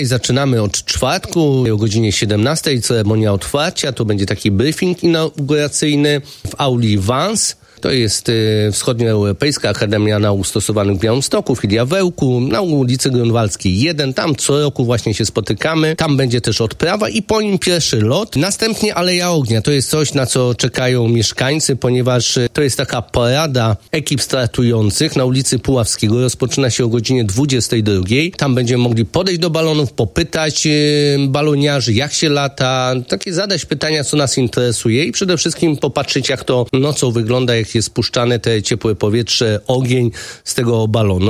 I zaczynamy od czwartku o godzinie 17:00, ceremonia otwarcia, to będzie taki briefing inauguracyjny w auli Vans. To jest Wschodnioeuropejska Akademia Nauk Stosowanych w Białymstoku, filia Wełku, na ulicy Grunwaldzkiej 1. Tam co roku właśnie się spotykamy. Tam będzie też odprawa i po nim pierwszy lot. Następnie Aleja Ognia. To jest coś, na co czekają mieszkańcy, ponieważ to jest taka parada ekip startujących na ulicy Puławskiego. Rozpoczyna się o godzinie 22:00. Tam będziemy mogli podejść do balonów, popytać baloniarzy, jak się lata, takie zadać pytania, co nas interesuje i przede wszystkim popatrzeć, jak to nocą wygląda, jak jest spuszczane te ciepłe powietrze, ogień z tego balonu.